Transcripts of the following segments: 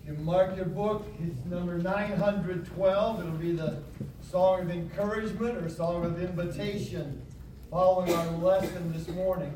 You mark your book, it's number 912. It'll be the song of encouragement or song of invitation following our lesson this morning.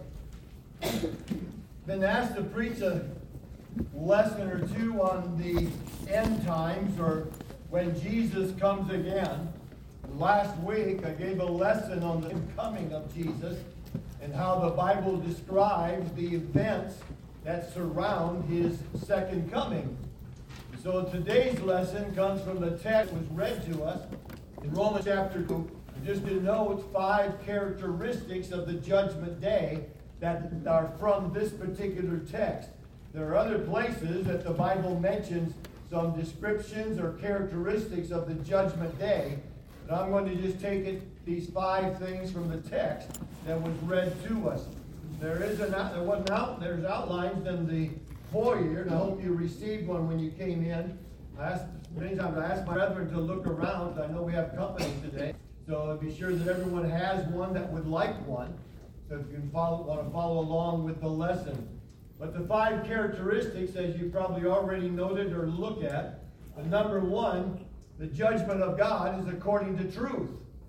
Been asked to preach a lesson or two on the end times or when Jesus comes again. Last week I gave a lesson on the coming of Jesus and how the Bible describes the events that surround his second coming. So today's lesson comes from the text that was read to us in Romans chapter 2. Just to note 5 characteristics of the judgment day that are from this particular text. There are other places that the Bible mentions some descriptions or characteristics of the judgment day. But I'm going to just take these 5 things from the text that was read to us. There's outlines in the foyer, and I hope you received one when you came in. Many times I ask my brethren to look around. I know we have company today, so be sure that everyone has one that would like one. So if you want to follow along with the lesson. But the 5 characteristics, as you probably already noted or look at, number 1, the judgment of God is according to truth.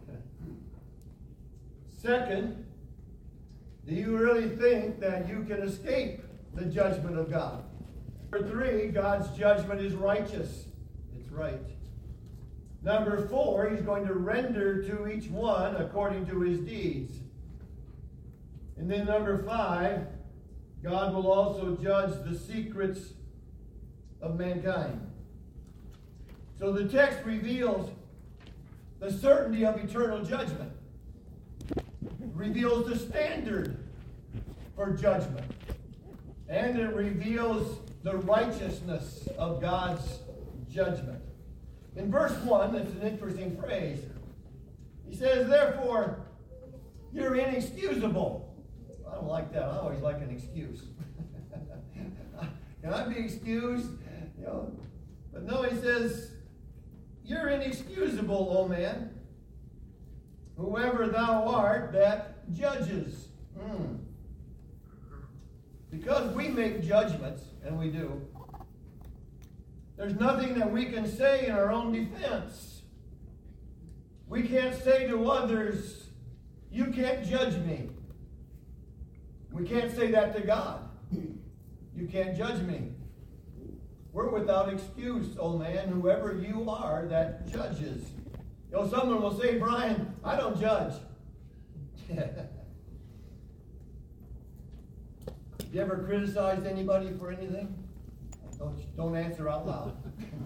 Second, do you really think that you can escape the judgment of God? Number 3, God's judgment is righteous. It's right. Number 4, he's going to render to each one according to his deeds. And then number 5, God will also judge the secrets of mankind. So the text reveals the certainty of eternal judgment. It reveals the standard for judgment. And it reveals the righteousness of God's judgment. In verse 1, it's an interesting phrase. He says, therefore, you're inexcusable. I don't like that. I always like an excuse. Can I be excused? But no, he says, you're inexcusable, O man, whoever thou art that judges. Because we make judgments, and we do, there's nothing that we can say in our own defense. We can't say to others, you can't judge me. We can't say that to God. You can't judge me. We're without excuse, oh man, whoever you are that judges. Someone will say, Brian, I don't judge. You ever criticized anybody for anything? Don't answer out loud.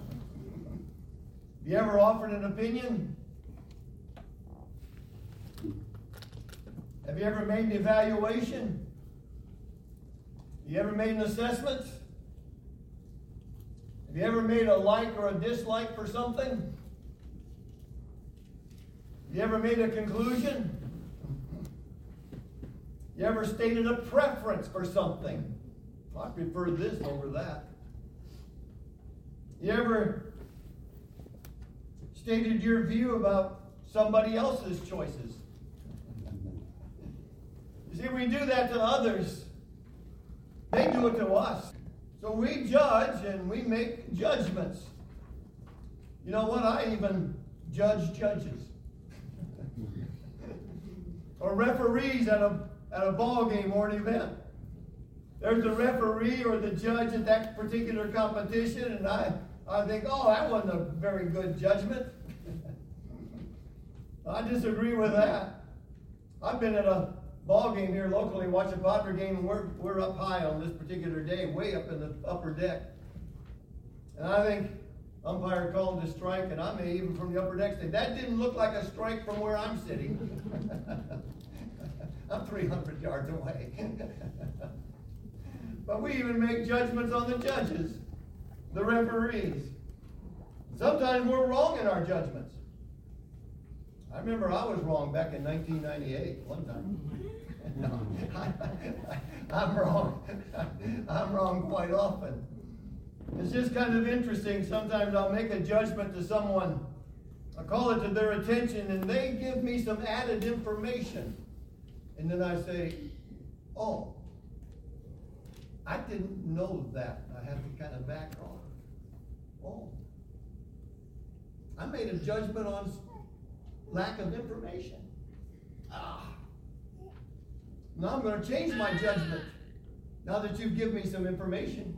You ever offered an opinion? Have you ever made an evaluation? You ever made an assessment? Have you ever made a like or a dislike for something? Have you ever made a conclusion? You ever stated a preference for something? I prefer this over that. You ever stated your view about somebody else's choices? You see, we do that to others. They do it to us. So we judge and we make judgments. You know what? I even judge judges. Or referees at a ball game or an event. There's the referee or the judge at that particular competition, and I think, that wasn't a very good judgment. I disagree with that. I've been at a ball game here locally, watch a Padre game, and we're up high on this particular day, way up in the upper deck. And I think umpire called a strike, and I may even from the upper deck say, that didn't look like a strike from where I'm sitting. I'm 300 yards away. But we even make judgments on the judges, the referees. Sometimes we're wrong in our judgments. I remember I was wrong back in 1998, one time. No, I'm wrong. I'm wrong quite often. It's just kind of interesting. Sometimes I'll make a judgment to someone. I call it to their attention, and they give me some added information. And then I say, I didn't know that. I have to kind of back off. Oh, I made a judgment on lack of information. Now I'm going to change my judgment now that you've given me some information.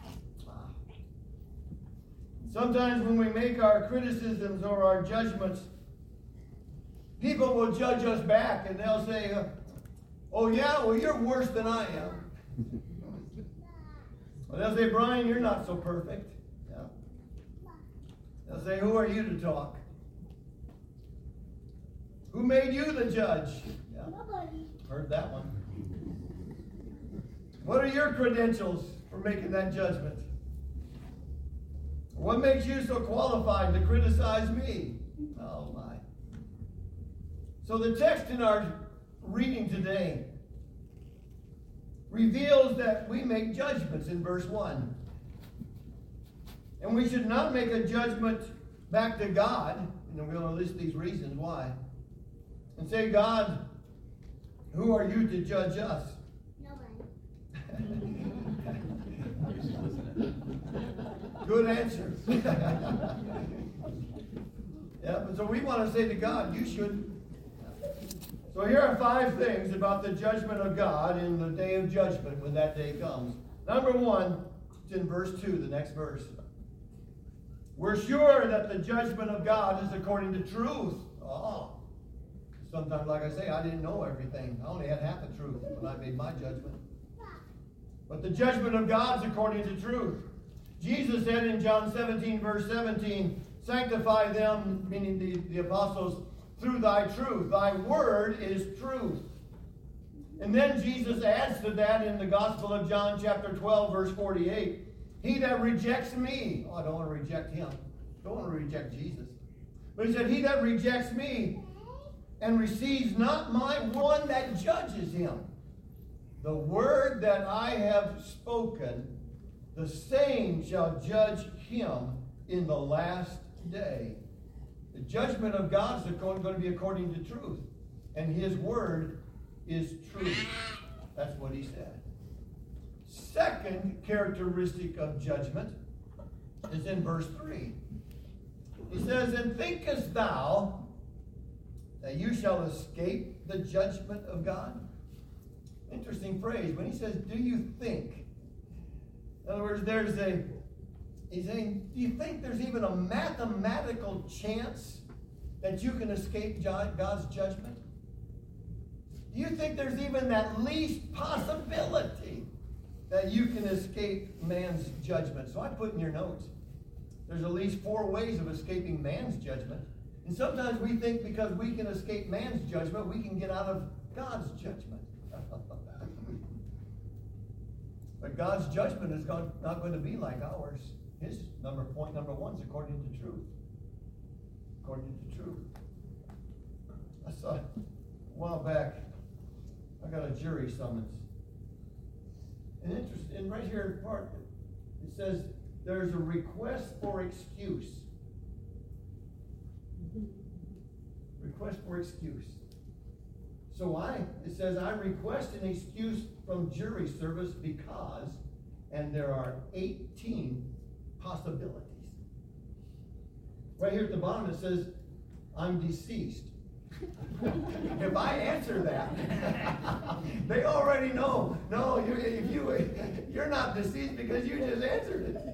Sometimes when we make our criticisms or our judgments, people will judge us back and they'll say, oh yeah, well you're worse than I am. Or they'll say, Brian, you're not so perfect. Yeah. They'll say, who are you to talk? Who made you the judge? Yeah. Nobody. Heard that one. What are your credentials for making that judgment? What makes you so qualified to criticize me? Oh my. So the text in our reading today reveals that we make judgments in verse 1. And we should not make a judgment back to God, and we're going to list these reasons why, and say, God, who are you to judge us? Nobody. Good answer. Yeah, but so we want to say to God, you should. So here are 5 things about the judgment of God in the day of judgment when that day comes. Number 1, it's in verse 2, the next verse. We're sure that the judgment of God is according to truth. Oh. Sometimes, like I say, I didn't know everything. I only had half the truth when I made my judgment. But the judgment of God is according to truth. Jesus said in John 17, verse 17, sanctify them, meaning the apostles, through thy truth. Thy word is truth. And then Jesus adds to that in the Gospel of John chapter 12, verse 48. He that rejects me, I don't want to reject him. Don't want to reject Jesus. But he said, he that rejects me and receives not my one that judges him. The word that I have spoken, the same shall judge him in the last day. The judgment of God is going to be according to truth. And his word is truth. That's what he said. Second characteristic of judgment is in verse 3. He says, and thinkest thou that you shall escape the judgment of God? Interesting phrase. When he says, do you think? In other words, he's saying, do you think there's even a mathematical chance that you can escape God's judgment? Do you think there's even that least possibility that you can escape man's judgment? So I put in your notes, there's at least 4 ways of escaping man's judgment. And sometimes we think because we can escape man's judgment, we can get out of God's judgment. But God's judgment is not going to be like ours. His point number 1 is according to truth. According to truth. I saw a while back, I got a jury summons. And right here in part, it says there's a request for excuse. Request for excuse. So it says, I request an excuse from jury service because, and there are 18 possibilities. Right here at the bottom it says, I'm deceased. If I answer that, they already know. No, you're not deceased because you just answered it.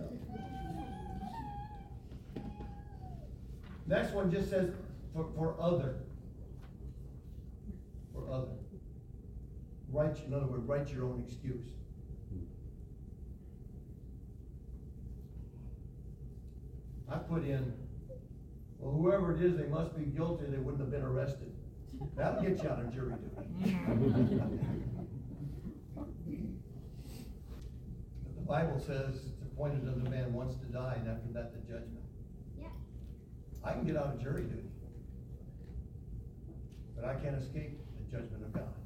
Next one just says, for other. For other. In other words, write your own excuse. I put in, well, whoever it is, they must be guilty. They wouldn't have been arrested. That'll get you out of jury duty. But the Bible says it's appointed unto man once to die, and after that the judgment. Yeah. I can get out of jury duty, but I can't escape the judgment of God.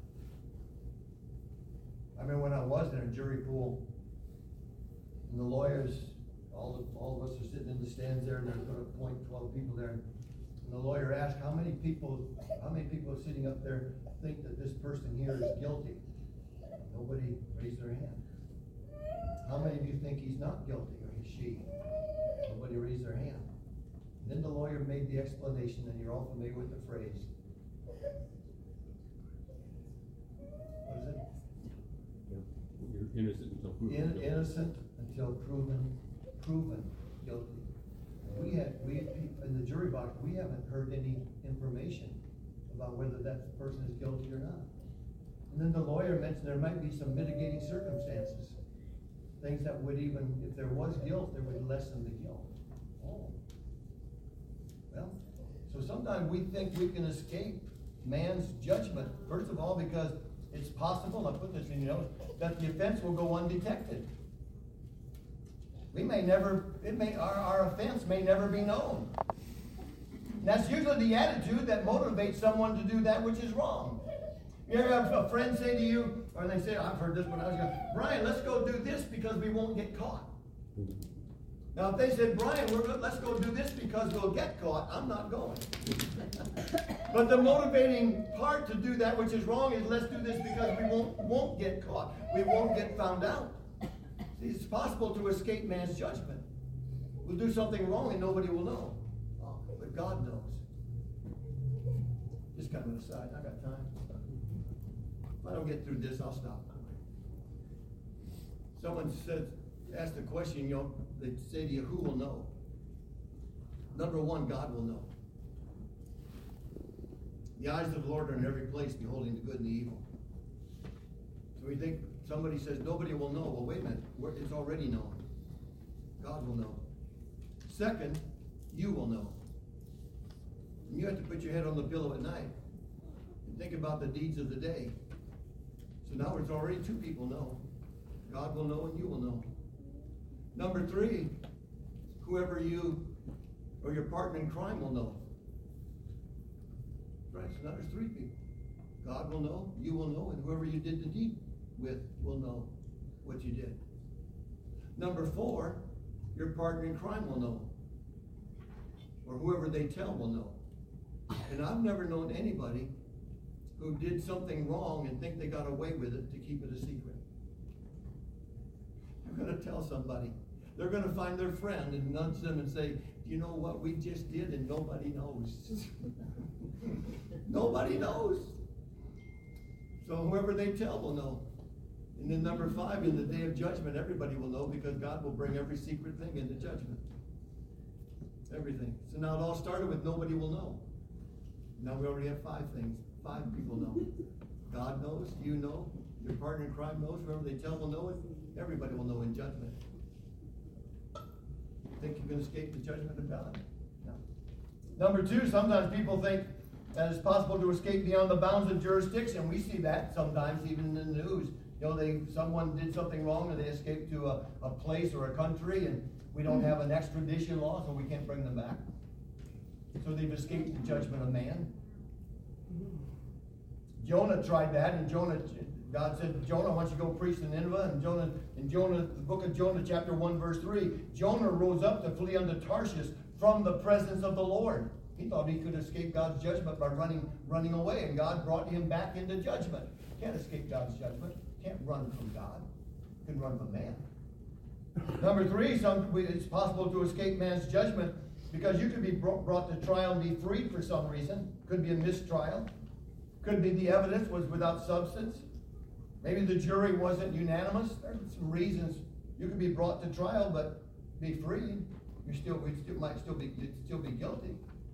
I remember when I was in a jury pool, and the lawyers, all of us are sitting in the stands there, and they're going to appoint 12 people there. And the lawyer asked, how many people sitting up there think that this person here is guilty? Nobody raised their hand. How many of you think he's not guilty, or is she? Nobody raised give the explanation, and you're all familiar with the phrase. What is it? You're innocent until proven guilty. Innocent until proven guilty. We in the jury box, we haven't heard any information about whether that person is guilty or not. And then the lawyer mentioned there might be some mitigating circumstances. Things that would even, if there was guilt, there would lessen the guilt. Oh. Well, so sometimes we think we can escape man's judgment. First of all, because it's possible, I put this in your notes, that the offense will go undetected. We may never, our offense may never be known. And that's usually the attitude that motivates someone to do that which is wrong. You ever have a friend say to you, or they say, I've heard this when I was young, Brian, let's go do this because we won't get caught. Now if they said, Brian, let's go do this because we'll get caught, I'm not going. But the motivating part to do that which is wrong is let's do this because we won't get caught. We won't get found out. See, it's possible to escape man's judgment. We'll do something wrong and nobody will know. Oh, but God knows. Just kind of an aside, I got time. If I don't get through this, I'll stop. Someone asked the question, they say to you, who will know? Number one, God will know. The eyes of the Lord are in every place, beholding the good and the evil. So we think somebody says nobody will know. Well, wait a minute. It's already known. God will know. Second, you will know. And you have to put your head on the pillow at night and think about the deeds of the day. So now it's already two people know. God will know and you will know. Number three, whoever you or your partner in crime will know. Right, so now there's three people. God will know, you will know, and whoever you did the deed with will know what you did. Number four, your partner in crime will know. Or whoever they tell will know. And I've never known anybody who did something wrong and think they got away with it to keep it a secret. They're going to tell somebody. They're going to find their friend and nudge them and say, do you know what we just did? And nobody knows. Nobody knows. So whoever they tell will know. And then number five, in the day of judgment, everybody will know because God will bring every secret thing into judgment. Everything. So now it all started with nobody will know. Now we already have five things. Five people know. God knows, you know, your partner in crime knows, whoever they tell will know it. Everybody will know in judgment. Think you can escape the judgment of God? No. Number two, sometimes people think that it's possible to escape beyond the bounds of jurisdiction. We see that sometimes even in the news. Someone did something wrong and they escaped to a place or a country and we don't have an extradition law, so we can't bring them back. So they've escaped the judgment of man. Jonah tried that, and God said, Jonah, why don't you go preach to Nineveh? And Jonah, the book of Jonah, chapter 1, verse 3, Jonah rose up to flee unto Tarshish from the presence of the Lord. He thought he could escape God's judgment by running away, and God brought him back into judgment. Can't escape God's judgment. Can't run from God. You can run from man. Number three, it's possible to escape man's judgment because you could be brought to trial and be freed for some reason. Could be a mistrial. Could be the evidence was without substance. Maybe the jury wasn't unanimous. There's some reasons you could be brought to trial but be free. You might still be guilty.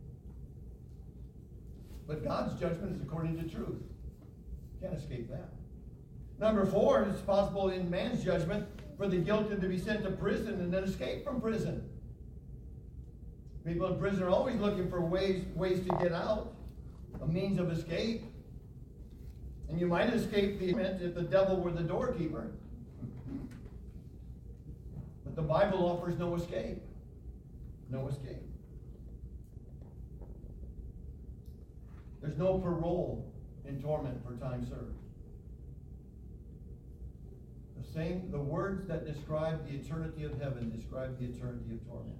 But God's judgment is according to truth. Can't escape that. Number four, it's possible in man's judgment for the guilty to be sent to prison and then escape from prison. People in prison are always looking for ways to get out, a means of escape. And you might escape the event if the devil were the doorkeeper. But the Bible offers no escape. No escape. There's no parole in torment for time served. The words that describe the eternity of heaven describe the eternity of torment.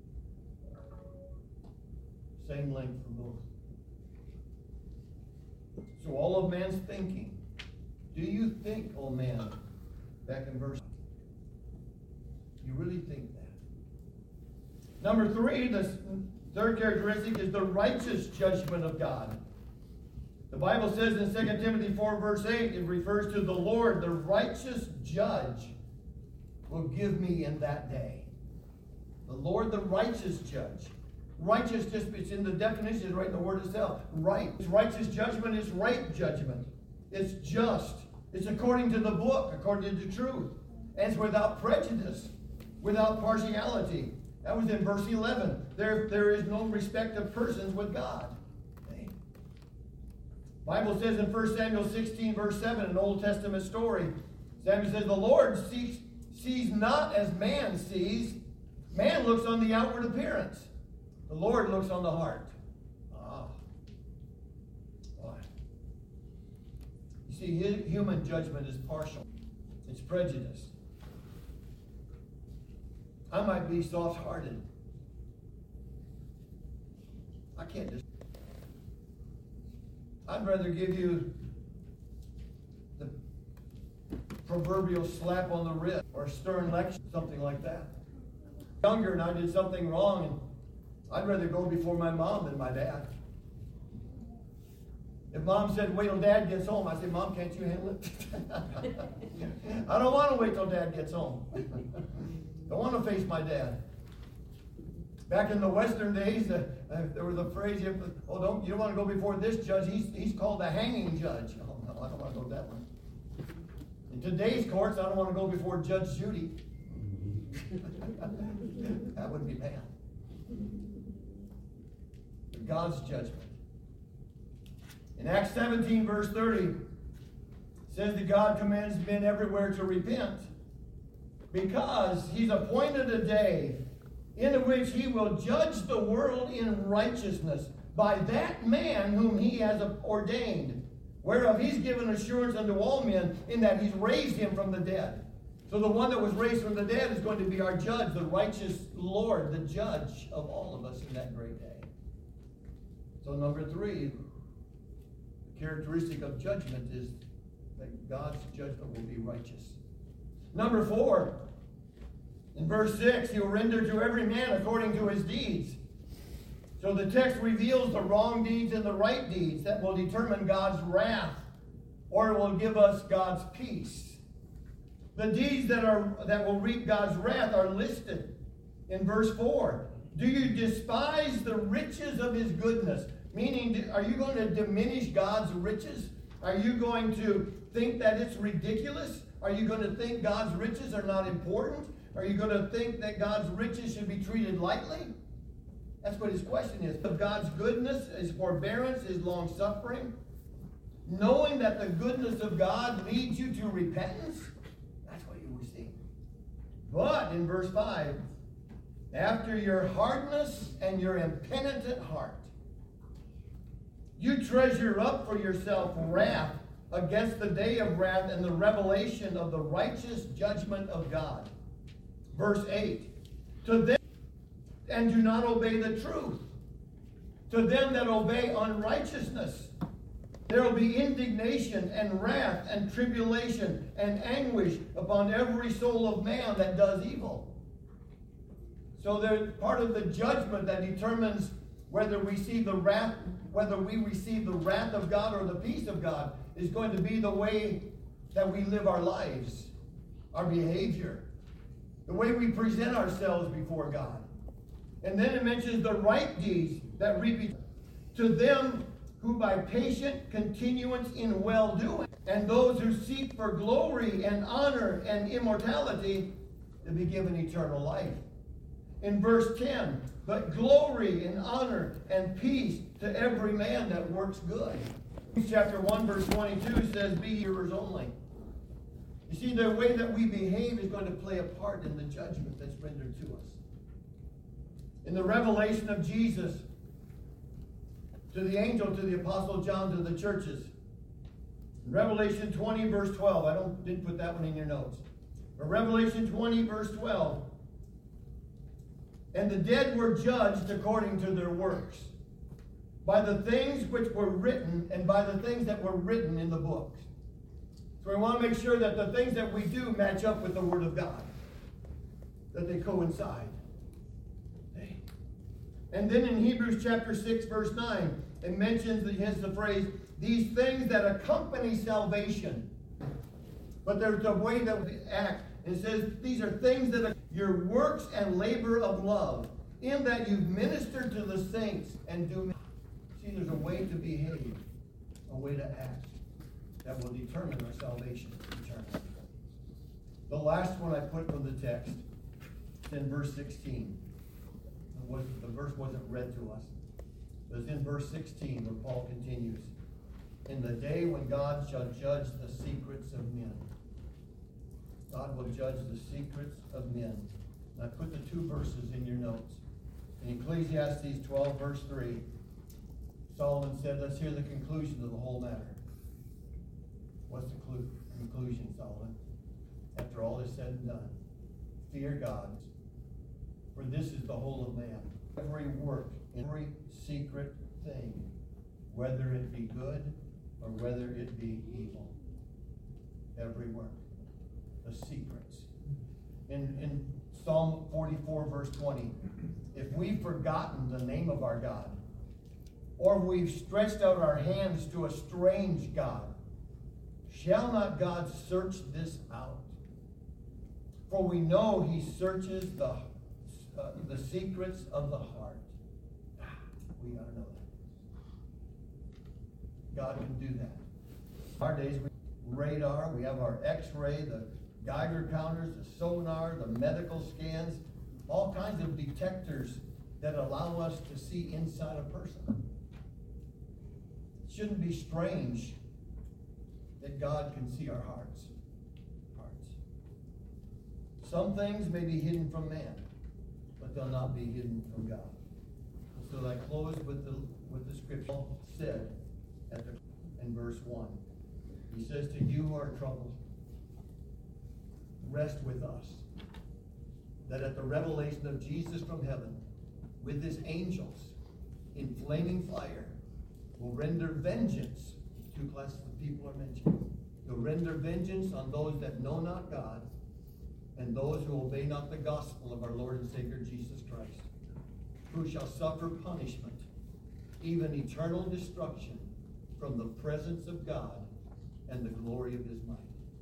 Same length for both. So all of man's thinking. Do you think, oh man, back in verse, you really think that? Number three, Third characteristic is the righteous judgment of God. The Bible says in 2 Timothy 4 verse 8, it refers to the Lord, the righteous judge, will give me in that day. The Lord, the righteous judge. Righteous, just it's in the definition, it's right in the word itself. Right. Righteous judgment is right judgment. It's just. It's according to the book, according to the truth. And it's without prejudice, without partiality. That was in verse 11. There is no respect of persons with God. Okay. Bible says in 1 Samuel 16, verse 7, an Old Testament story, Samuel says, the Lord sees not as man sees. Man looks on the outward appearance. The Lord looks on the heart. Boy. You see, human judgment is partial. It's prejudiced. I might be soft-hearted. I can't just... I'd rather give you the proverbial slap on the wrist or a stern lecture, something like that. Younger and I did something wrong, and I'd rather go before my mom than my dad. If mom said, wait till dad gets home, I say, Mom, can't you handle it? I don't want to wait till dad gets home. Don't want to face my dad. Back in the Western days, there was a phrase, you don't want to go before this judge. He's called a hanging judge. Oh, no, I don't want to go that one. In today's courts, I don't want to go before Judge Judy. That would be bad. But God's judgment. In Acts 17, verse 30, it says that God commands men everywhere to repent, because he's appointed a day in which he will judge the world in righteousness by that man whom he has ordained, whereof he's given assurance unto all men, in that he's raised him from the dead. So the one that was raised from the dead is going to be our judge, the righteous Lord, the judge of all of us in that great day. So number 3, the characteristic of judgment is that God's judgment will be righteous. Number 4, in verse 6, he'll render to every man according to his deeds. So the text reveals the wrong deeds and the right deeds that will determine God's wrath, or it will give us God's peace. The deeds that will reap God's wrath are listed in verse 4. Do you despise the riches of his goodness? Meaning, are you going to diminish God's riches? Are you going to think that it's ridiculous? Are you going to think God's riches are not important? Are you going to think that God's riches should be treated lightly? That's what his question is. Of God's goodness, his forbearance, his long-suffering, knowing that the goodness of God leads you to repentance, that's what you receive. But in verse 5, after your hardness and your impenitent heart, you treasure up for yourself wrath against the day of wrath and the revelation of the righteous judgment of God. Verse 8, to them and do not obey the truth, to them that obey unrighteousness, there will be indignation and wrath and tribulation and anguish upon every soul of man that does evil. So there's part of the judgment that determines whether we receive the wrath of God or the peace of God is going to be the way that we live our lives, our behavior, the way we present ourselves before God. And then it mentions the right deeds that reap to them who by patient continuance in well-doing, and those who seek for glory and honor and immortality, to be given eternal life. In verse 10, but glory and honor and peace to every man that works good. Chapter 1, verse 22 says, be hearers only. You see, the way that we behave is going to play a part in the judgment that's rendered to us. In the revelation of Jesus to the angel, to the apostle John, to the churches, in Revelation 20, verse 12, I didn't put that one in your notes. But Revelation 20, verse 12, and the dead were judged according to their works, by the things which were written and by the things that were written in the books. So we want to make sure that the things that we do match up with the Word of God, that they coincide. And then in Hebrews chapter 6, verse 9, it mentions the phrase, these things that accompany salvation. But there's a way that we act. It says, these are things that are your works and labor of love, in that you've ministered to the saints and do. See, there's a way to behave, a way to act, that will determine our salvation eternally. The last one I put from the text is in verse 16. The verse wasn't read to us. It was in verse 16 where Paul continues. In the day when God shall judge the secrets of men. God will judge the secrets of men. And I put the two verses in your notes. In Ecclesiastes 12, verse 3, Solomon said, let's hear the conclusion of the whole matter. What's the conclusion, Solomon? After all is said and done, fear God, for this is the whole of man. Every work, every secret thing, whether it be good or whether it be evil. Every work. The secrets. In Psalm 44, verse 20, if we've forgotten the name of our God, or we've stretched out our hands to a strange God, shall not God search this out? For we know he searches the secrets of the heart. We got to know that. God can do that. Our days, we have radar, we have our X-ray, the Geiger counters, the sonar, the medical scans, all kinds of detectors that allow us to see inside a person. It shouldn't be strange that God can see our hearts. Some things may be hidden from man, but they'll not be hidden from God. So I close with the scripture. Paul said in verse 1. He says, to you who are troubled, rest with us, that at the revelation of Jesus from heaven, with his angels in flaming fire, will render vengeance. Two classes of people are mentioned. He'll render vengeance on those that know not God, and those who obey not the gospel of our Lord and Savior Jesus Christ, who shall suffer punishment, even eternal destruction, from the presence of God and the glory of his might.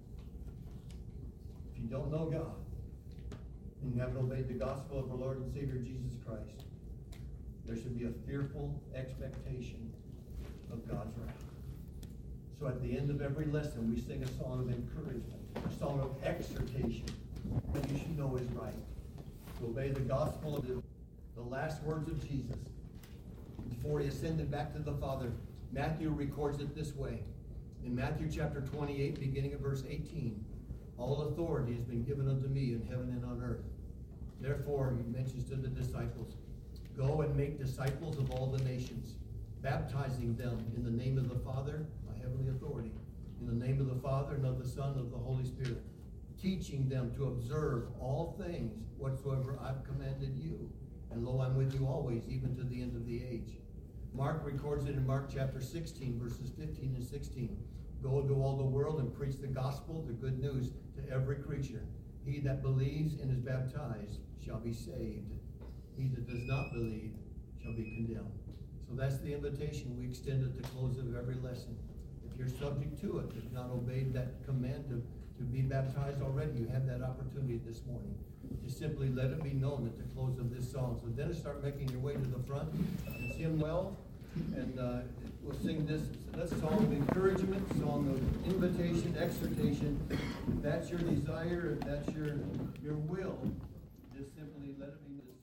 If you don't know God, and you haven't obeyed the gospel of our Lord and Savior Jesus Christ, there should be a fearful expectation of God's wrath. So at the end of every lesson, we sing a song of encouragement, a song of exhortation, that you should know is right. To obey the gospel of the last words of Jesus before he ascended back to the Father. Matthew records it this way. In Matthew chapter 28, beginning at verse 18, all authority has been given unto me in heaven and on earth. Therefore, he mentions to the disciples, go and make disciples of all the nations, baptizing them in the name of the Father, my heavenly authority, in the name of the Father and of the Son and of the Holy Spirit, teaching them to observe all things whatsoever I've commanded you. And lo, I'm with you always, even to the end of the age. Mark records it in Mark chapter 16, verses 15 and 16. Go into all the world and preach the gospel, the good news, to every creature. He that believes and is baptized shall be saved. He that does not believe shall be condemned. So that's the invitation we extend at the close of every lesson. If you're subject to it, if you've not obeyed that command to be baptized already, you have that opportunity this morning. Just simply let it be known at the close of this song. So then start making your way to the front and sing well. And we'll sing this song of encouragement, song of invitation, exhortation. If that's your desire, if that's your will, just simply let it be this.